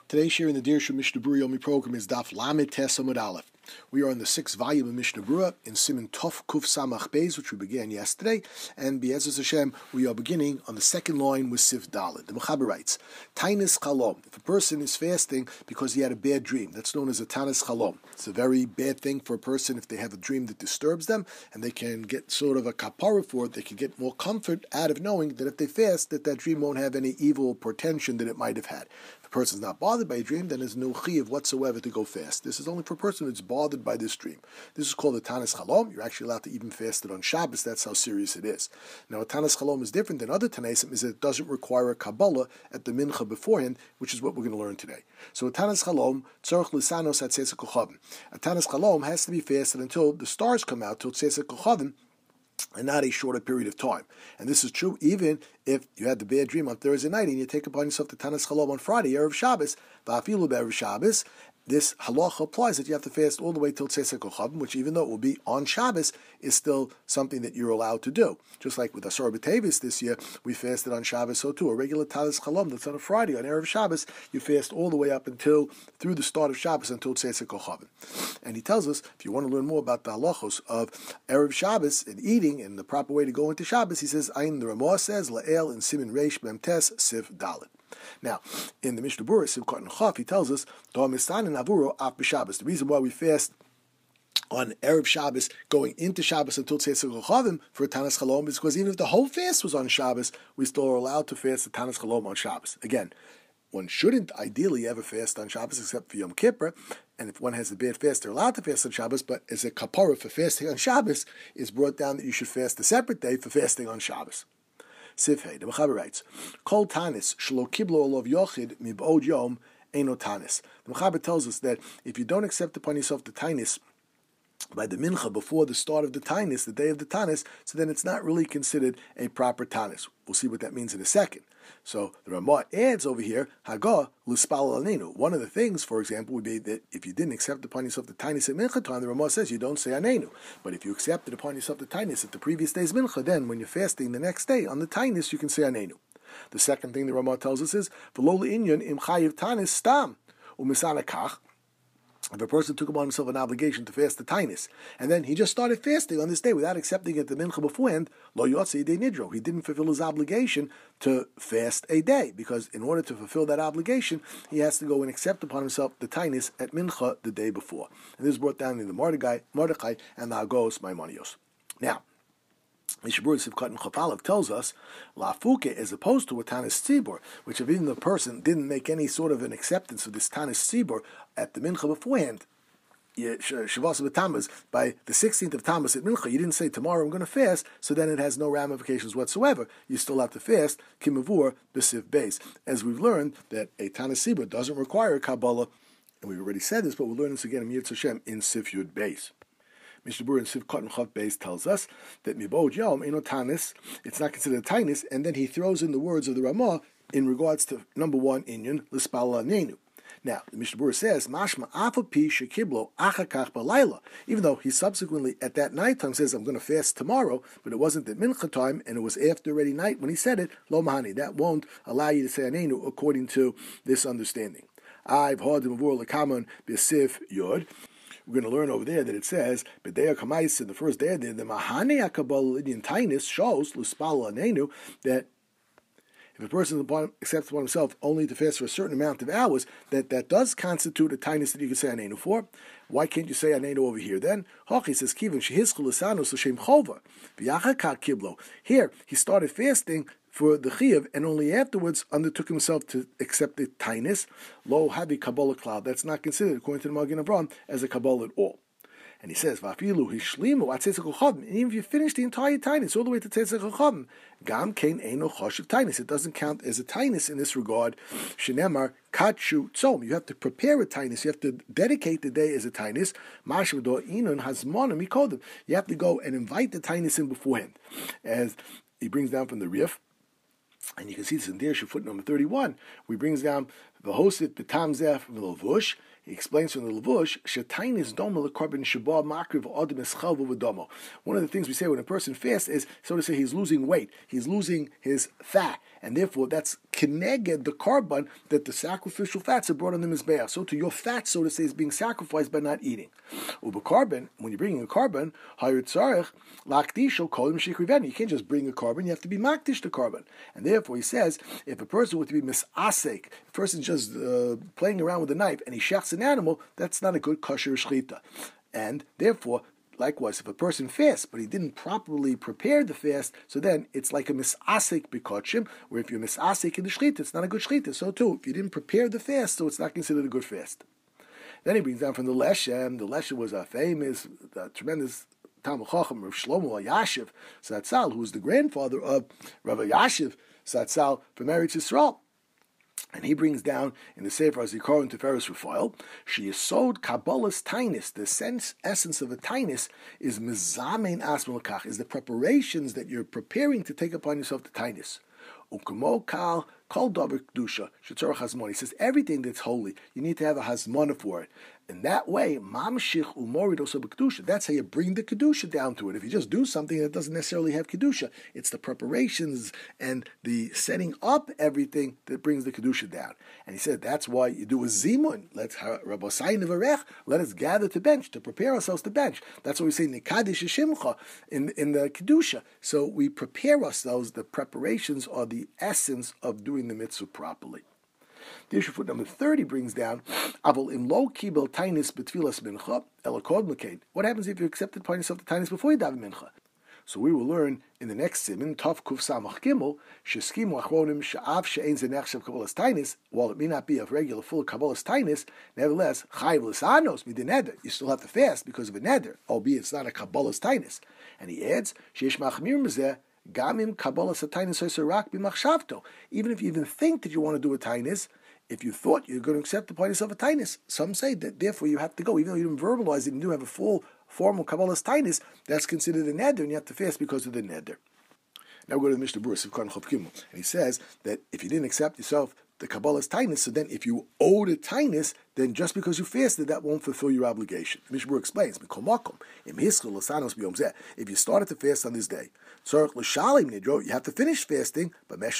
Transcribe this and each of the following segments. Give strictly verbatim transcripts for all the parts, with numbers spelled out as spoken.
Today's share in the Dirshu Mishnah Berurah Yomi program is Daf Lamed Tes Amud Aleph. We are in the sixth volume of Mishnah Berurah in Siman Tov Kuf Samach Beis, which we began yesterday, and Be'ezus Hashem, we are beginning on the second line with Sif Dalet. The Mechaber writes, Tainis Chalom. If a person is fasting because he had a bad dream, that's known as a Tanis Chalom. It's a very bad thing for a person if they have a dream that disturbs them, and they can get sort of a kapara for it. They can get more comfort out of knowing that if they fast, that that dream won't have any evil portension that it might have had. If a person is not bothered by a dream, then there's no chiyuv whatsoever to go fast. This is only for a person who's bothered by this dream. This is called a Tanis Chalom. You're actually allowed to even fast it on Shabbos. That's how serious it is. Now, a Tanis Chalom is different than other Tanaisim, is that it doesn't require a Kabbalah at the Mincha beforehand, which is what we're going to learn today. So a Tanis Chalom, Tzorch Lisanos at Tzeitzah Kochavim. A Tanis Chalom has to be fasted until the stars come out, till Tzeitzah Kochavim, and not a shorter period of time. And this is true even if you had the bad dream on Thursday night and you take upon yourself the Tanis Chalom on Friday, Erev Shabbos, Va'afilu Be'erev Shabbos. This halacha applies that you have to fast all the way till Tzeitzah Kochavim, which even though it will be on Shabbos, is still something that you're allowed to do. Just like with Asar B'Tevis this year, we fasted on Shabbos, so too. A regular Tanis Chalom that's on a Friday, on Erev Shabbos, you fast all the way up until, through the start of Shabbos, until Tzeitzah Kochavim. And he tells us, if you want to learn more about the halachos of Erev Shabbos and eating and the proper way to go into Shabbos, he says, Ayin, the Ramah says, La'el in Simin Reish Memtes Sif Dalet. Now, in the Mishnah Berurah, Sivkot and Chaf, he tells us, the reason why we fast on Erev Shabbos, going into Shabbos until Tzeitzah Kochavim for a Tanis Chalom, is because even if the whole fast was on Shabbos, we still are allowed to fast the Tanis Chalom on Shabbos. Again, one shouldn't ideally ever fast on Shabbos except for Yom Kippur, and if one has a bad fast, they're allowed to fast on Shabbos, but as a kapara for fasting on Shabbos, is brought down that you should fast a separate day for fasting on Shabbos. Sifhei, the Mechaber writes, Kol Tanis shelo kiblo olav yochid mib'od yom eino Tanis. The Mechaber tells us that if you don't accept upon yourself the Tanis by the mincha before the start of the Tanis, the day of the Tanis, so then it's not really considered a proper Tanis. We'll see what that means in a second. So the Ramah adds over here, Hagah l'spal anenu. One of the things, for example, would be that if you didn't accept upon yourself the Tanis at mincha time, the Ramah says you don't say anenu. But if you accepted upon yourself the Tanis at the previous day's mincha, then when you're fasting the next day on the Tanis, you can say anenu. The second thing the Ramah tells us is v'lo le'inyan im chayiv Tanis stam u'misana kach. If a person took upon himself an obligation to fast the Tainis, and then he just started fasting on this day without accepting it the mincha beforehand, lo yotzei de nidro. He didn't fulfill his obligation to fast a day, because in order to fulfill that obligation, he has to go and accept upon himself the Tainis at mincha the day before. And this is brought down in the Mordechai, Mordechai and the Agos Maimonios. Now, Mishnah Berurah Sivkot and Chafalev tells us lafuke, as opposed to a Tanis Tzibor, which if even the person didn't make any sort of an acceptance of this Tanis Tzibor at the mincha beforehand, Shavas B'Tammuz, by the sixteenth of Tammuz at mincha, you didn't say tomorrow I'm going to fast, so then it has no ramifications whatsoever. You still have to fast Kimavur B'Siv Beis, as we've learned that a Tanis Tzibor doesn't require a Kabbalah, and we've already said this, but we'll learn this again in Yirtzeh Hashem in Sif Yud Beis. Mishnah Berurah and Sivkot and Chav Beis tells us that mibod yom eno Tanis, it's not considered a Tanis, and then he throws in the words of the Ramah in regards to number one inyan l'spal anenu. Now the Mishnah Berurah says mashma afapi shekiblo achakach balayla. Even though he subsequently at that night time says I'm going to fast tomorrow, but it wasn't at mincha time and it was after already night when he said it, lo mahani, that won't allow you to say anenu according to this understanding. I've heard the mavur lekaman b'sif yod. We're going to learn over there that it says, B'deya Kamais, in the first day of the Mahane HaKabbalah Indian Tainis shows, L'spal Anenu, that if a person accepts upon himself only to fast for a certain amount of hours, that that does constitute a Tainis that you can say Anenu for. Why can't you say Anenu over here then? Hochi says, Kivin Shehizchu L'sanos L'shem Chova, V'yachakak Kiblo. Here, he started fasting for the Chiyav, and only afterwards undertook himself to accept the Tainis, lo havi Kabbalah cloud. That's not considered, according to the Magen Avraham, as a Kabbalah at all. And he says, Vafilu hishlimu at Tzeitzah Kochavim. And even if you finish the entire Tainis, all the way to Tzeitzah Kochavim, Gam kein eino choshev Tainis. It doesn't count as a Tainis in this regard. Shenemar katshu tzom. You have to prepare a Tainis. You have to dedicate the day as a Tainis. Mashvado inun hazmonim mikodim. You have to go and invite the Tainis in beforehand. As he brings down from the Rif, and you can see this in Dirshu footnote number thirty-one, where he brings down V'hosit b'tamzeh v'levush. He explains from the Levush, Shetainis domo lekarbon shaba makriv adam eschal v'domo. One of the things we say when a person fasts is, so to say, he's losing weight, he's losing his fat, and therefore that's keneged the carbon that the sacrificial fats are brought on the mizbeach. So to your fat, so to say, is being sacrificed by not eating. Uba carbon, when you're bringing a carbon, hayitzarech lakdisho kolim shikriveni. You can't just bring a carbon; you have to be makdish the carbon. And therefore, he says, if a person were to be misasek, a person just uh, playing around with a knife and he shechs an animal, that's not a good kosher shechita. And therefore, likewise, if a person fasts, but he didn't properly prepare the fast, so then it's like a misasek bikochim, where if you're misasek in the shechita, it's not a good shechita. So too, if you didn't prepare the fast, so it's not considered a good fast. Then he brings down from the Leshem. The Leshem was a famous, a tremendous Talmid Chacham, Rav Shlomo Yashiv Zatzal, who was the grandfather of Rav Yashiv Zatzal from Eretz Yisrael. And he brings down in the Sefer Zikaron Tiferes Rufael, she is sod Kabbalah's tainis. The sense essence of a tainis is mizamein asmel kach, is the preparations that you're preparing to take upon yourself the tainis. Ukmo kal kol davar kedusha shetzorach hazmon. He says everything that's holy, you need to have a hazmona for it. In that way, mamshich umorid also b'kedusha. That's how you bring the kedusha down to it. If you just do something that doesn't necessarily have kedusha, it's the preparations and the setting up everything that brings the kedusha down. And he said that's why you do a zimun. Let's rabosai nevarech. Let us gather to bench to prepare ourselves to bench. That's why we say nikadish shimcha in in the kedusha. So we prepare ourselves. The preparations are the essence of doing the mitzvah properly. The issue foot number thirty brings down, Avol im lo kibel tainis betfilas mincha elakod mekain. What happens if you accept the tainis of the tainis before you daven mincha? So we will learn in the next siman, Tov Kuf Samach Gimel, sheskimu achronim she'av she'ein zenechshav kabbalas tainis. While it may not be a regular full kabbalas tainis, nevertheless chayv l'sanos midin neder. You still have to fast because of a neder, albeit it's not a kabbalas tainis. And he adds, sheish machmir mezeh. Gamim kabbalas tainis hoyserak b'machshavto. Even if you even think that you want to do a tainis, if you thought you're going to accept the tainis of a tainis, some say that therefore you have to go, even though you didn't verbalize it and you do have a full formal kabbalas tainis, that's considered a neder, and you have to fast because of the neder. Now we go to the Mishnah Berurah Sivkon Chav Gimel, and he says that if you didn't accept yourself the kabbalas tainis, so then if you owed a tainis, then just because you fasted, that won't fulfill your obligation. The Mishnah Berurah explains, if you started to fast on this day, you have to finish fasting, but because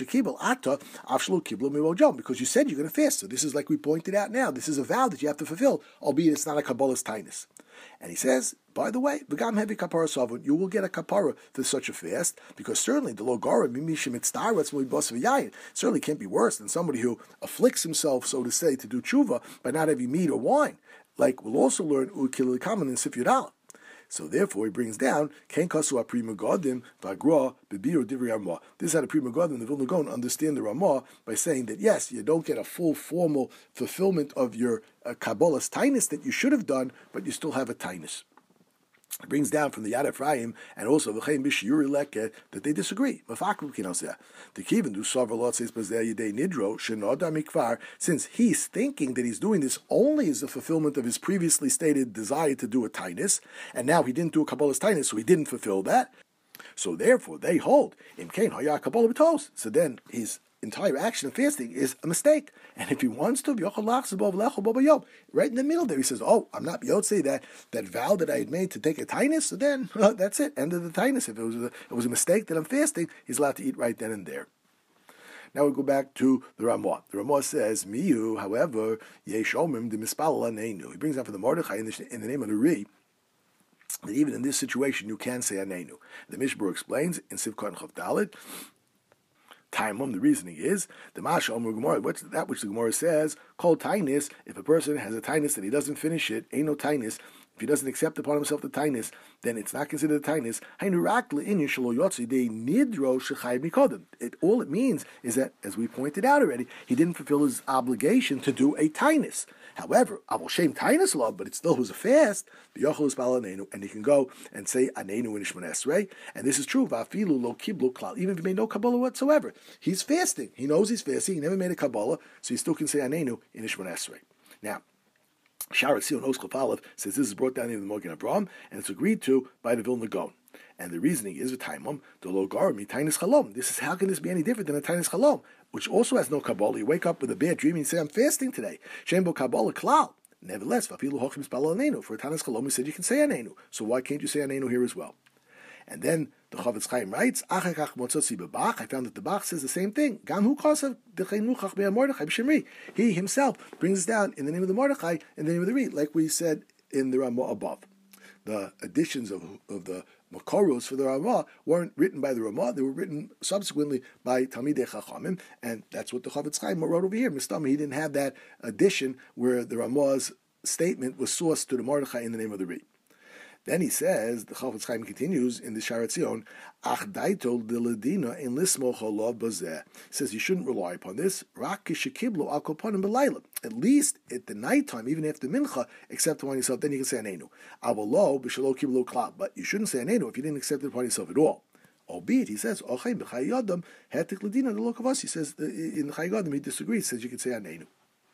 you said you're going to fast. So this is like we pointed out now, this is a vow that you have to fulfill, albeit it's not a kabbalas tainis. And he says, by the way, you will get a kapara for such a fast, because certainly the logara certainly can't be worse than somebody who afflicts himself, so to say, to do tshuva by not having meat or wine. Like we'll also learn ukilikaman in Sif Yudal. So therefore he brings down Ken Kasu Apri Megadim Vagra Bibiru Divri Ramah. This is how the Pri Megadim, the Vilna Gaon, understand the Ramah by saying that yes, you don't get a full formal fulfillment of your uh, kabbalas tainis that you should have done, but you still have a tainis. It brings down from the Yad Ephraim and also the Chaim Bishuri Leke that they disagree. The Kivin do Savralot says Nidro Shenoda Mikvar, since he's thinking that he's doing this only as a fulfillment of his previously stated desire to do a tainis, and now he didn't do a kabbalas tainis, so he didn't fulfill that. So therefore they hold Im Kain Haya Kabbalah B'tos. So then his entire action of fasting is a mistake. And if he wants to, right in the middle there, he says, oh, I'm not Yotze, that that vow that I had made to take a tainis, so then uh, that's it, end of the tainis. If it was, a, it was a mistake that I'm fasting, he's allowed to eat right then and there. Now we go back to the Ramah. The Ramah says, Miyu, however, Yeshomim de Mispal Aneinu. He brings out for the Mordechai in the, in the name of the Ri, that even in this situation you can say Aneinu. The Mishnah Berurah explains in Sivkon Chav Dalet, Taimum, the reasoning is the Masha Omer Gemara. What's that which the Gemara says? Called tainis. If a person has a tainis and he doesn't finish it, ain't no tainis. If he doesn't accept upon himself the tainis, then it's not considered a tainis. It all it means is that, as we pointed out already, he didn't fulfill his obligation to do a tainis. However, Avol Shem tainis law, but it still was a fast. And he can go and say anenu in Shemon Esrei, and this is true. Vafilu lo kiblu klal, even if he made no kabbalah whatsoever, he's fasting. He knows he's fasting. He never made a kabbalah, so he still can say anenu in Shemon Esrei. Now, Sharat Sion Oskal Palev says this is brought down in the Mogen Avraham, and it's agreed to by the Vilna Gaon. And the reasoning is, v'taimam, the logar mi tainis chalom. This is, how can this be any different than a tainis chalom, which also has no Kabbalah? You wake up with a bad dream and you say, I'm fasting today. Shembo Kabbalah klal. Nevertheless, vafilu hochim spalo anenu. For a tainis chalom, we said you can say anenu. So why can't you say anenu here as well? And then the Chavetz Chaim writes, I found that the Bach says the same thing. He himself brings it down in the name of the Mordechai, in the name of the Re, like we said in the Ramah above. The additions of, of the Makoros for the Ramah weren't written by the Ramah, they were written subsequently by Talmidei Chachamim, and that's what the Chavetz Chaim wrote over here. Mistama, he didn't have that addition where the Ramah's statement was sourced to the Mordechai in the name of the Re. Then he says, the Chavetz Chaim continues in the Sharat Zion, Ach daitol de ledina in lismoch olav bazeh. He says you shouldn't rely upon this. Rak kishekiblo al kopanim belayla. At least at the nighttime, even after mincha, accept upon yourself, then you can say anenu. Avalo b'shalo kiblo klal. But you shouldn't say anenu if you didn't accept it upon yourself at all. Albeit, he says, Ochay b'chay yadam hetik ledina the look of us. He says in Chay Yadam he disagrees. He says you can say anenu.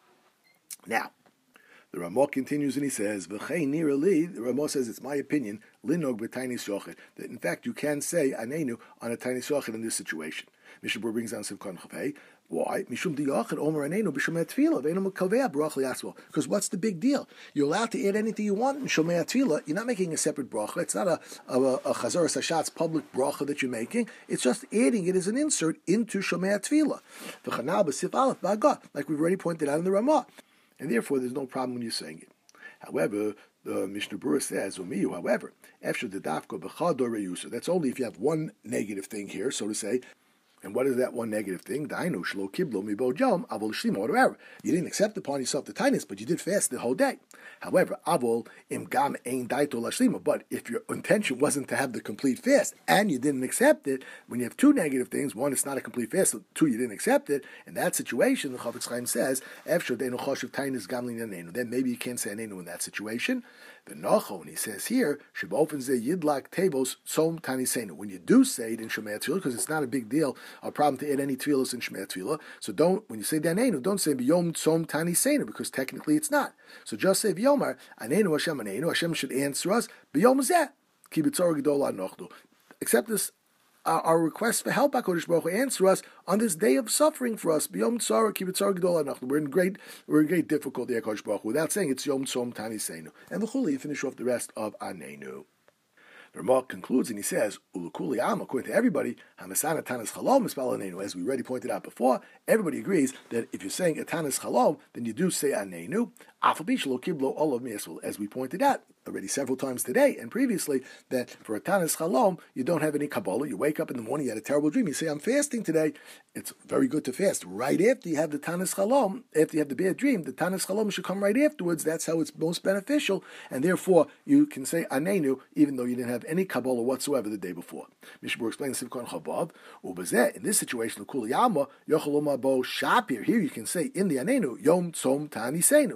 Now, the Ramah continues and he says, "V'chein nira li." The Ramah says, "It's my opinion, linog b'tainis yochid, that in fact you can say anenu on a tainis yochid in this situation." Mishabur brings down Simchan Chavei. Why? Mishum diyochid omer anenu b'shomei tefillah v'enu mekaveh brach liasvol. Because what's the big deal? You're allowed to add anything you want in shomei tefillah. You're not making a separate bracha. It's not a a, a chazar sashat's public bracha that you're making. It's just adding it as an insert into shomei tefillah. V'chanal b'sif aleph b'agah, like we've already pointed out in the Ramah. And therefore, there's no problem when you're saying it. However, the Mishnah Berurah says, Umiyu, however, after the dafko b'chador reyusa, that's only if you have one negative thing here, so to say. And what is that one negative thing? Dainu shlo kiblo mibo jom avol shlima, whatever. You didn't accept upon yourself the tinus, but you did fast the whole day. However, avol im gam ein daito lashlima. But if your intention wasn't to have the complete fast and you didn't accept it, when you have two negative things, one, it's not a complete fast, two, you didn't accept it. In that situation, the Chavetz Chaim says, efshor deinu choshev tinus gamlin anenu. Then maybe you can't say anenu in that situation. The Nachon, he says here, Shebofen ze yidlak tevos som tanisenu. When you do say it in Shomei Tefillah, because it's not a big deal, a problem to add any tefillos in Shomei Tefillah. So don't, when you say danenu, don't say biyom som tanisenu, because technically it's not. So just say biyomar anenu Hashem anenu. Hashem should answer us biyom zeh ki b'tzor gedol anochnu. Accept this. Uh, our request for help, HaKadosh Baruch Hu, answer us on this day of suffering for us. B'yom tzara ki b'tzara gedol anachnu. We're in great, we're in great difficulty, HaKadosh Baruch Hu, without saying it's Yom Tzom Tanisenu. And v'chuli, you finish off the rest of Anenu. The Ramah concludes and he says, Ulukuli am, according to everybody, Hamasana Tanis Chalom is Anenu. As we already pointed out before, everybody agrees that if you're saying a Tanis Chalom, then you do say Anenu. Afabish lo kiblo olav miasvul, as we pointed out already several times today and previously, that for a Tanis Chalom, you don't have any Kabbalah. You wake up in the morning, you had a terrible dream, you say, I'm fasting today. It's very good to fast. Right after you have the Tanis Chalom, after you have the bad dream, the Tanis Chalom should come right afterwards. That's how it's most beneficial, and therefore you can say Anenu, even though you didn't have any Kabbalah whatsoever the day before. Mishmur explains Simchan Chabab, Ubazeh, in this situation, Kul Yama, Yochaloma Bo Shapir, here you can say in the Anenu, Yom Tzom Tanisenu.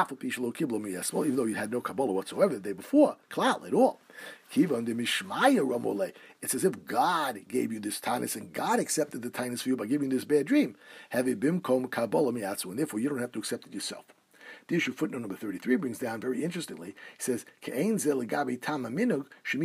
Even though you had no Kabbalah whatsoever the day before, klal at all. It's as if God gave you this tanis and God accepted the tanis for you by giving you this bad dream. And therefore you don't have to accept it yourself. The issue footnote number thirty-three brings down very interestingly. He says, If your tefillin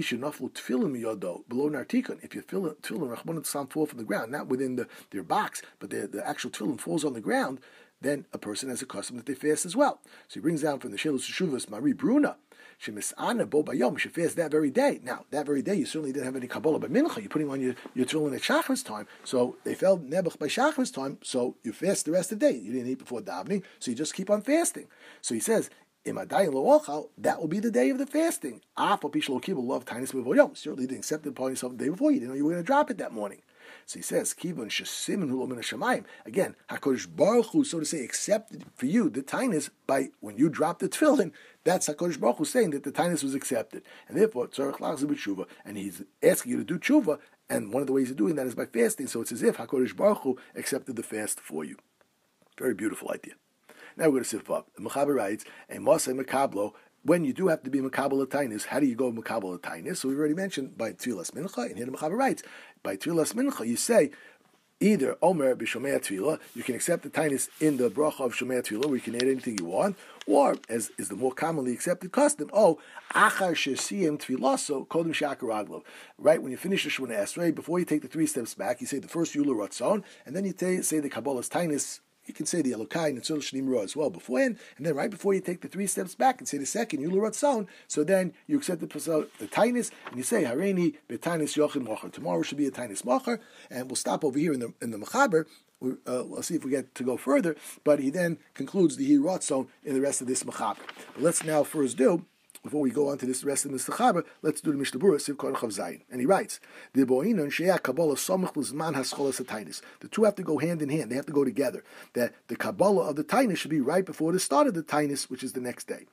tefillin fall from the ground, not within the, their box, but the, the actual tefillin falls on the ground, then a person has a custom that they fast as well. So he brings down from the Shelus Shuvas Marie Bruna, Shemisana Bo Bayom, should fast that very day. Now, that very day, you certainly didn't have any Kabbalah by Mincha. You're putting on your, your tefillin at Shachris time. So they fell Nebuch by Shachris time, so you fast the rest of the day. You didn't eat before davening, so you just keep on fasting. So he says, that will be the day of the fasting. Certainly didn't accept it upon yourself the day before. You didn't know you were going to drop it that morning. So he says, Kivon Shesimin Hulo Min Hashamayim. Again, HaKadosh Baruch Hu, so to say, accepted for you the tainus by when you drop the tefillin. That's HaKadosh Baruch Hu saying that the tainus was accepted, and therefore tzarich lachzor b'tshuva. And he's asking you to do tshuva, and one of the ways of doing that is by fasting. So it's as if HaKadosh Baruch Hu accepted the fast for you. Very beautiful idea. Now we're going to sif up. The Mechaber writes, "A Moshe Mekablo." When you do have to be Makabal Tainus, how do you go Makabal Tainus? So we've already mentioned by Tfilas Mincha, and here the Mechaber writes, by Tfilas Mincha, you say, Either Omer b'Shomei Tefillah, you can accept the tainis in the bracha of Shomei Tefillah, where you can add anything you want, or, as is the more commonly accepted custom, oh, Achar Shesiyem Tfilaso Kodim Shakar Aglav. Right, when you finish the Shemona Esrei, before you take the three steps back, you say the first Yula Ratzon, and then you t- say the Kabbalah's tainis. You can say the Elokai and Tzul Shnim Ra as well beforehand, and then right before you take the three steps back and say the second Yula Ratzon, so then you accept the the tainis and you say Hareini Betainis Yochin Mocher. Tomorrow should be a tainis Mocher, and we'll stop over here in the in the Mechaber. We, uh, we'll see if we get to go further, but he then concludes the Hi Ratzon in the rest of this Mechaber. But let's now first do. Before we go on to this rest of the Mechaber, let's do the Mishnah Berurah, Siv Kohen Chav Zayin. And he writes, the two have to go hand in hand. They have to go together. That the Kabbalah of the Tainus should be right before the start of the Tainus, which is the next day.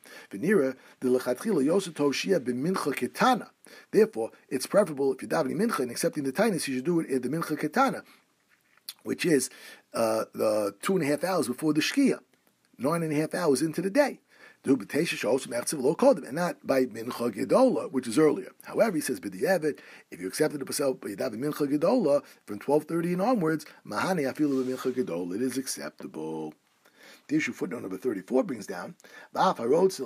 Therefore, it's preferable if you're davening Mincha and accepting the Tainus, you should do it at the Mincha Ketana, which is uh, the two and a half hours before the Shkia, nine and a half hours into the day. And not by Mincha Gedola, which is earlier. However, he says, B'di'evet, if you accepted it yourself, but you have Mincha Gedola from twelve thirty and onwards, Mahani Afilu Mincha Gedola, it is acceptable. The issue footnote number thirty-four brings down, what happens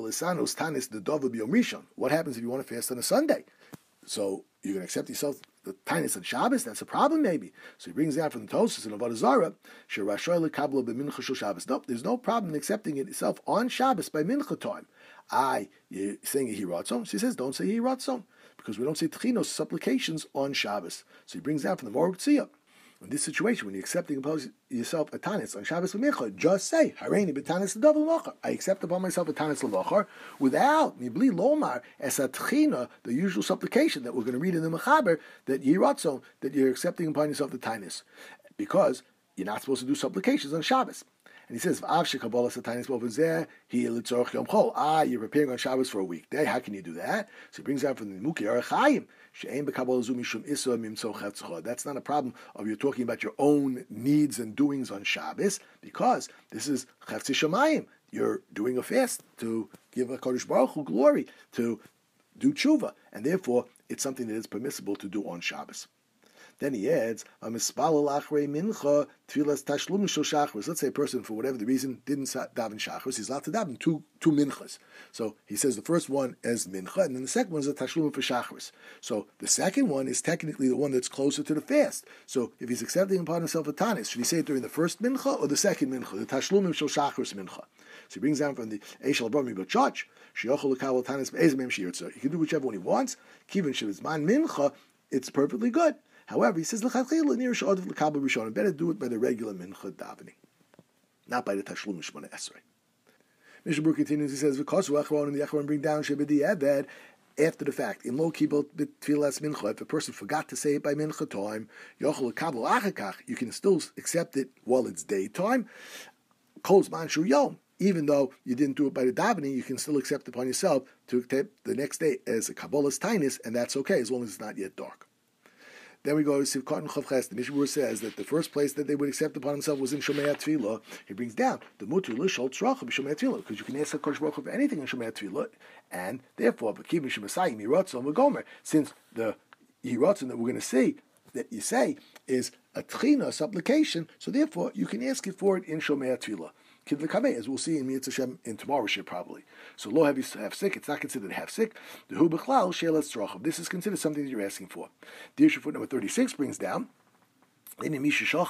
if you want to fast on a Sunday? So you're going to accept yourself the Tainus on Shabbos? That's a problem, maybe. So he brings down from the Tosfos and Avodah Zarah, Sherashoy lekablo b'mincha shel Shabbos. Nope, there's no problem in accepting it itself on Shabbos by mincha time. I, you're saying a hiratzon? So he says, don't say hiratzon, because we don't say tchinos, supplications, on Shabbos. So he brings down from the Morog Tziyah. In this situation, when you're accepting impose yourself a tanis on Shabbos v'mincha, just say Hareini b'tanis l'davar l'achar. I accept upon myself a tanis l'achar without mibli lomar es atchina, the usual supplication that we're going to read in the Mechaber, that yiratzon, that you're accepting upon yourself the tanis, because you're not supposed to do supplications on Shabbos. And he says, ah, you're preparing on Shabbos for a weekday. How can you do that? So he brings out from the Muki Arachayim. That's not a problem of you're talking about your own needs and doings on Shabbos, because this is Chavtzi Shamayim. You're doing a fast to give a Kodesh Baruch Hu glory, to do tshuva, and therefore it's something that is permissible to do on Shabbos. Then he adds, let's say a person, for whatever the reason, didn't daven shachris, he's allowed to daven two, two minchas. So he says the first one is mincha, and then the second one is a tashlum for shachris. So the second one is technically the one that's closer to the fast. So if he's accepting upon himself a tanis, should he say it during the first mincha or the second mincha, the tashlum shel shachris mincha? So he brings down from the Eishal Abrami B'Chach, Shiyochel L'Kabel Tanis B'Ezmem Shirtza. He can do whichever one he wants. Kivin Shevizman mincha, it's perfectly good. However, he says, better do it by the regular mincha davening, not by the tashlum Shemona Esrei. Mishnah Berurah continues, he says, because the Achron bring down Shebedi Eved, after the fact, in low kibot b'tfilas mincha, if a person forgot to say it by mincha time, yochel l'kabel achakach, you can still accept it while it's daytime. Kol zman shu yom, even though you didn't do it by the davening, you can still accept upon yourself to accept the next day as a kabbalah's tainus, and that's okay as long as it's not yet dark. Then we go to Sivkot and Chav Ches. The Mishnah Berurah says that the first place that they would accept upon themselves was in Shomei Tefillah. He brings down the Mutu L'Shol Tzracha b'Shomei Tefillah, because you can ask HaKadosh Baruch Hu for anything in Shomei Tefillah, and therefore, B'Kiv Mishemasayim Yiratzon V'Gomer, since the Yiratzon that we're going to see, that you say, is a tchina, a supplication, so therefore you can ask it for it in Shomei Tefillah. Kid l'kamei, as we'll see in Mitzvah Hashem in tomorrow's shir probably. So lo have you have sick, it's not considered have sick. The hu b'chlal she'elas tzrochav. This is considered something that you're asking for. The issue foot number thirty-six brings down, if on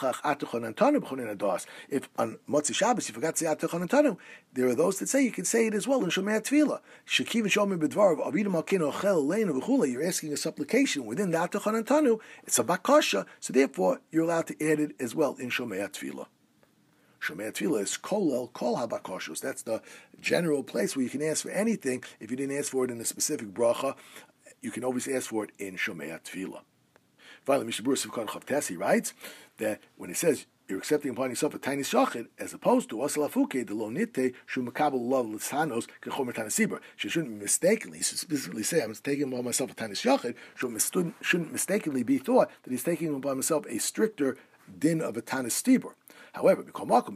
Motzi Shabbos you forgot to say Atechon Antanu, there are those that say you can say it as well in Shomei Tefillah. Shekiv Shomer B'dvar of Avidim Alkino Chel Leinu V'Chula. You're asking a supplication within the Atechon Antanu. It's a bakasha, so therefore you're allowed to add it as well in Shomei Tefillah. Shomei Tefillah is kolel kol habakoshos. That's the general place where you can ask for anything. If you didn't ask for it in a specific bracha, you can always ask for it in Shomei Tefillah. Finally, Mishnah Berurah Sivkot Chav Tes, he writes that when it says you're accepting upon yourself a tiny shachid, as opposed to asalafuke de lo nite shu makabel love l'sanos kechomer tanasibra. She shouldn't mistakenly, he should specifically say, I'm taking upon myself a tiny shachid, shouldn't mistakenly be thought that he's taking upon himself a stricter din of a tanis stibur. However, even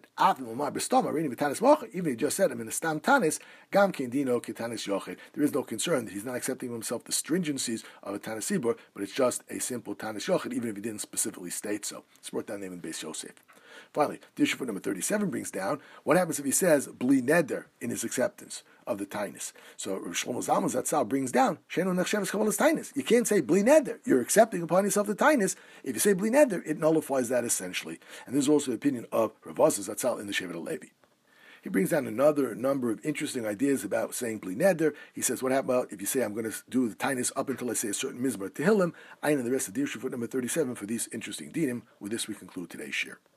if he just said him in a stam tanis, gam dino ketanis yochid. There is no concern that he's not accepting himself the stringencies of a tanis sibur, but it's just a simple tanis yochid, even if he didn't specifically state so. It's brought down name in Beis Yosef. Finally, the issue for number thirty-seven brings down what happens if he says bli neder in his acceptance of the tainus. So Shlomo Zalman Zatzal brings down shenu nechsheves kavalas tainus. You can't say bli neder. You're accepting upon yourself the tainus. If you say bli neder, it nullifies that essentially. And this is also the opinion of Rav Azar Zatzal in the Shevet HaLevi. He brings down another number of interesting ideas about saying bli neder. He says, what about if you say I'm going to do the tainus up until I say a certain mizmar tehillim? I and the rest of the issue for number thirty-seven for these interesting dinim. With this, we conclude today's shir.